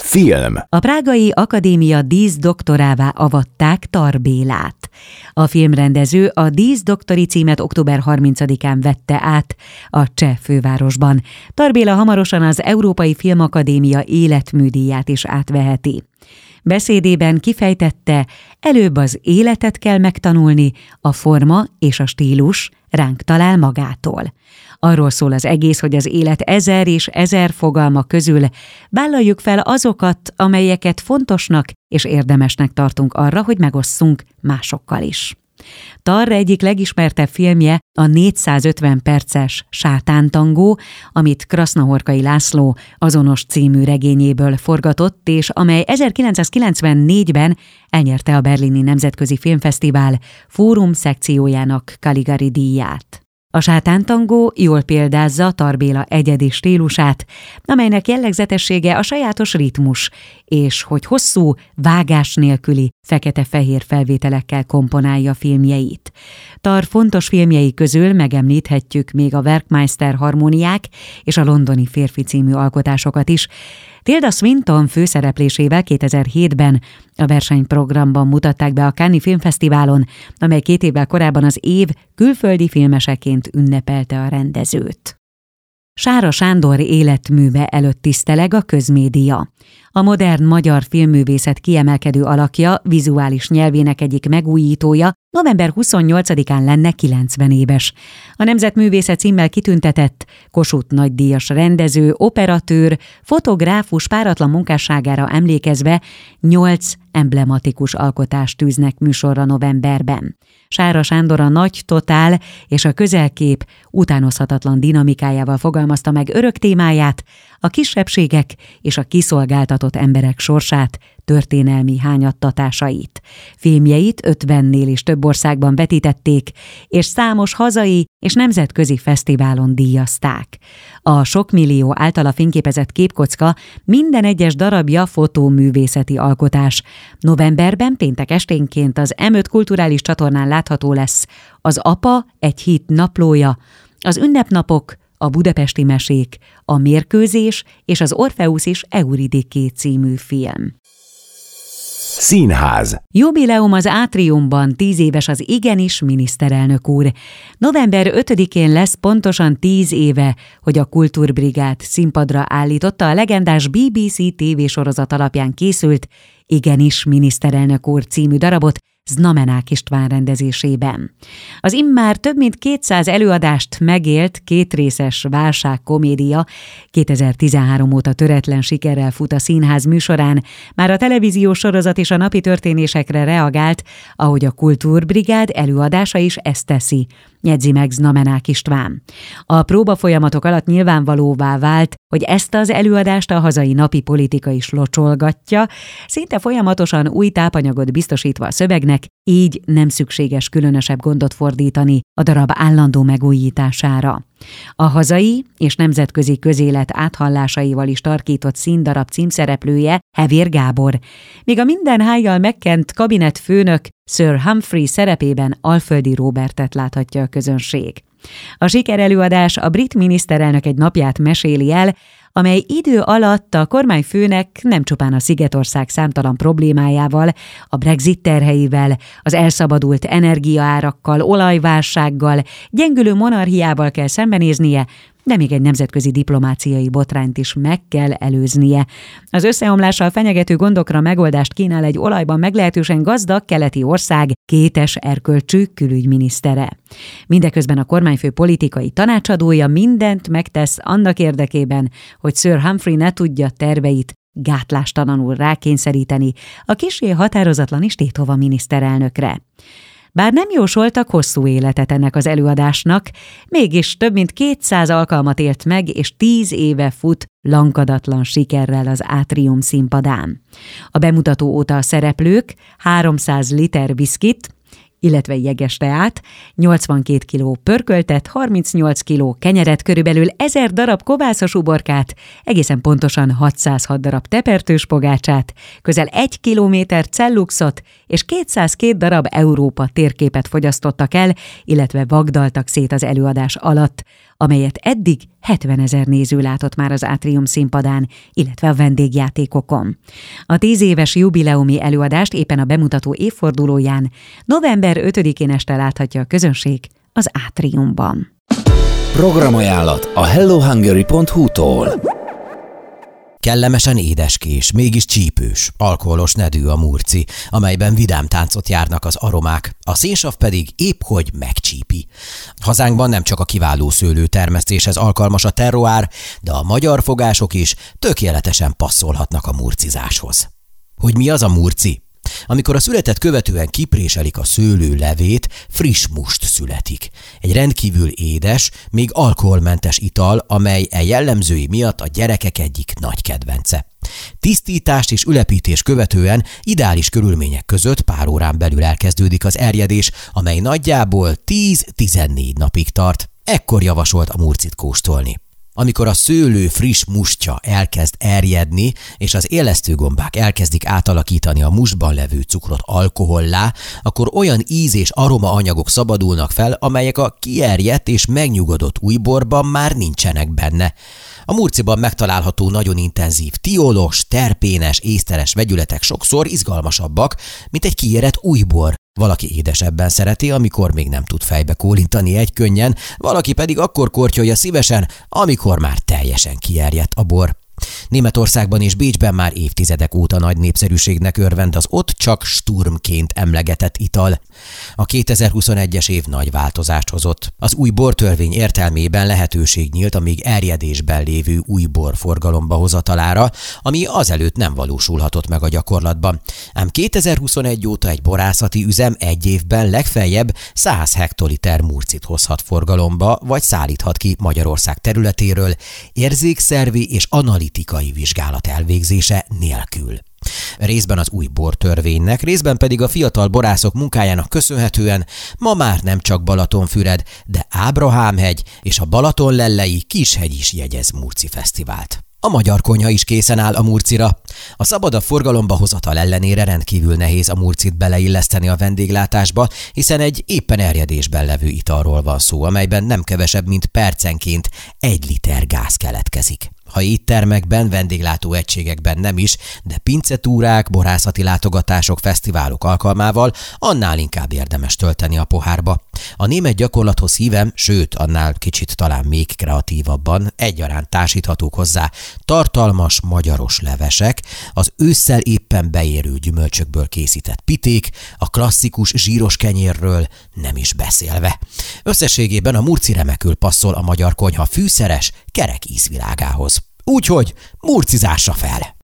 Film. A prágai akadémia díszdoktorává avatták Tar Bélát. A filmrendező a díszdoktori címet október 30-án vette át a cseh fővárosban. Tar Béla hamarosan az Európai Filmakadémia életműdíját is átveheti. Beszédében kifejtette, előbb az életet kell megtanulni, a forma és a stílus ránk talál magától. Arról szól az egész, hogy az élet 1000 és 1000 fogalma közül vállaljuk fel azokat, amelyeket fontosnak és érdemesnek tartunk arra, hogy megosszunk másokkal is. Tar egyik legismertebb filmje a 450 perces Sátántangó, amit Krasznahorkai László azonos című regényéből forgatott, és amely 1994-ben elnyerte a Berlini Nemzetközi Filmfesztivál fórum szekciójának Caligari díját. A Sátántangó jól példázza Tar Béla egyedi stílusát, amelynek jellegzetessége a sajátos ritmus, és hogy hosszú, vágás nélküli, fekete-fehér felvételekkel komponálja filmjeit. Tar fontos filmjei közül megemlíthetjük még a Werkmeister harmóniák és a Londoni férfi című alkotásokat is. Tilda Swinton főszereplésével 2007-ben a versenyprogramban mutatták be a Cannes-i Filmfesztiválon, amely 2 évvel korábban az év külföldi filmeseként ünnepelte a rendezőt. Sára Sándor életműve előtt tiszteleg a közmédia. A modern magyar filmművészet kiemelkedő alakja, vizuális nyelvének egyik megújítója november 28-án lenne 90 éves. A Nemzetművészet címmel kitüntetett Kossuth nagydíjas rendező, operatőr, fotográfus páratlan munkásságára emlékezve 8 emblematikus alkotást tűznek műsorra novemberben. Sára Sándor a nagy totál és a közelkép utánozhatatlan dinamikájával fogalmazta meg örök témáját, a kisebbségek és a kiszolgáltatott emberek sorsát, történelmi hányattatásait. Filmjeit 50-nél is több országban vetítették, és számos hazai és nemzetközi fesztiválon díjazták. A sok millió általa fényképezett képkocka minden egyes darabja fotóművészeti alkotás. Novemberben péntek esténként az M5 kulturális csatornán látható lesz Az apa egy híd naplója, az ünnepnapok, a budapesti mesék, a mérkőzés és az Orfeusz és Euridiké című film. Színház. Jubileum az Átriumban, 10 éves az igenis miniszterelnök úr. November 5-én lesz pontosan 10 éve, hogy a Kultúrbrigád színpadra állította a legendás BBC tévésorozat alapján készült Igenis miniszterelnök úr című darabot Znamenák István rendezésében. Az immár több mint 200 előadást megélt kétrészes válságkomédia 2013 óta töretlen sikerrel fut a színház műsorán, már a televíziós sorozat és a napi történésekre reagált, ahogy a Kultúrbrigád előadása is ezt teszi, jegyzi meg Znamenák István. A próbafolyamatok alatt nyilvánvalóvá vált, hogy ezt az előadást a hazai napi politika is locsolgatja, szinte folyamatosan új tápanyagot biztosítva a szövegnek, így nem szükséges különösebb gondot fordítani a darab állandó megújítására. A hazai és nemzetközi közélet áthallásaival is tarkított színdarab címszereplője Hevér Gábor, míg a minden hájjal megkent kabinetfőnök Sir Humphrey szerepében Alföldi Róbertet láthatja a közönség. A sikerelőadás a brit miniszterelnök egy napját meséli el, amely idő alatt a kormányfőnek nem csupán a Szigetország számtalan problémájával, a Brexit terheivel, az elszabadult energiaárakkal, olajválsággal, gyengülő monarchiával kell szembenéznie, de még egy nemzetközi diplomáciai botrányt is meg kell előznie. Az összeomlással fenyegető gondokra megoldást kínál egy olajban meglehetősen gazdag keleti ország kétes erkölcsű külügyminisztere. Mindeközben a kormányfő politikai tanácsadója mindent megtesz annak érdekében, hogy Sir Humphrey ne tudja terveit gátlástalanul rákényszeríteni a kissé határozatlan és tétova miniszterelnökre. Bár nem jósoltak hosszú életet ennek az előadásnak, mégis több mint 200 alkalmat élt meg, és 10 éve fut lankadatlan sikerrel az Átrium színpadán. A bemutató óta a szereplők 300 liter viszkit, illetve jeges teát, 82 kg pörköltet, 38 kg kenyeret, körülbelül 1000 darab kovászos uborkát, egészen pontosan 606 darab tepertős pogácsát, közel 1 kilométer celluxot és 202 darab Európa térképet fogyasztottak el, illetve vagdaltak szét az előadás alatt. amelyet eddig 70 000 néző látott már az Átrium színpadán, illetve a vendégjátékokon. A 10 éves jubileumi előadást éppen a bemutató évfordulóján, november 5-én este láthatja a közönség az Átriumban. Programajánlat a hellohungary.hu-tól. Kellemesen édeskés, mégis csípős, alkoholos nedű a murci, amelyben vidám táncot járnak az aromák, a szénsav pedig épp hogy megcsípi. Hazánkban nem csak a kiváló szőlőtermesztéshez alkalmas a terroár, de a magyar fogások is tökéletesen passzolhatnak a murcizáshoz. Hogy mi az a murci? Amikor a születet követően kipréselik a szőlő levét, friss must születik. Egy rendkívül édes, még alkoholmentes ital, amely jellemzői miatt a gyerekek egyik nagy kedvence. Tisztítást és ülepítés követően ideális körülmények között pár órán belül elkezdődik az erjedés, amely nagyjából 10-14 napig tart. Ekkor javasolt a murcit kóstolni. Amikor a szőlő friss mustja elkezd erjedni, és az élesztőgombák elkezdik átalakítani a mustban levő cukrot alkohollá, akkor olyan íz- és aromaanyagok szabadulnak fel, amelyek a kierjedt és megnyugodott újborban már nincsenek benne. A murciban megtalálható nagyon intenzív tiolos, terpénes, észteres vegyületek sokszor izgalmasabbak, mint egy kiérett újbor. Valaki édesebben szereti, amikor még nem tud fejbe kólintani egykönnyen, valaki pedig akkor kortyolja szívesen, amikor már teljesen kierjedt a bor. Németországban és Bécsben már évtizedek óta nagy népszerűségnek örvend az ott csak Sturmként emlegetett ital. A 2021-es év nagy változást hozott. Az új bortörvény értelmében lehetőség nyílt a még erjedésben lévő új bor forgalomba hozatalára, ami azelőtt nem valósulhatott meg a gyakorlatban. Ám 2021 óta egy borászati üzem egy évben legfeljebb 100 hektoliter murcit hozhat forgalomba, vagy szállíthat ki Magyarország területéről érzékszervi és analitikai vizsgálat elvégzése nélkül. Részben az új bortörvénynek, részben pedig a fiatal borászok munkájának köszönhetően ma már nem csak Balatonfüred, de Ábrahámhegy és a Balatonlellei Kishegy is jegyez murci fesztivált. A magyar konyha is készen áll a murcira. A szabadabb forgalomba hozatal ellenére rendkívül nehéz a murcit beleilleszteni a vendéglátásba, hiszen egy éppen erjedésben levő italról van szó, amelyben nem kevesebb, mint percenként 1 liter gáz keletkezik. Ha éttermekben, vendéglátó egységekben nem is, de pincetúrák, borászati látogatások, fesztiválok alkalmával annál inkább érdemes tölteni a pohárba. A német gyakorlathoz hívem, sőt, annál kicsit talán még kreatívabban, egyaránt társíthatók hozzá tartalmas magyaros levesek, az ősszel éppen beérő gyümölcsökből készített piték, a klasszikus zsíros kenyérről nem is beszélve. Összességében a murci remekül passzol a magyar konyha fűszeres, kerek ízvilágához. Úgyhogy murcizásra fel!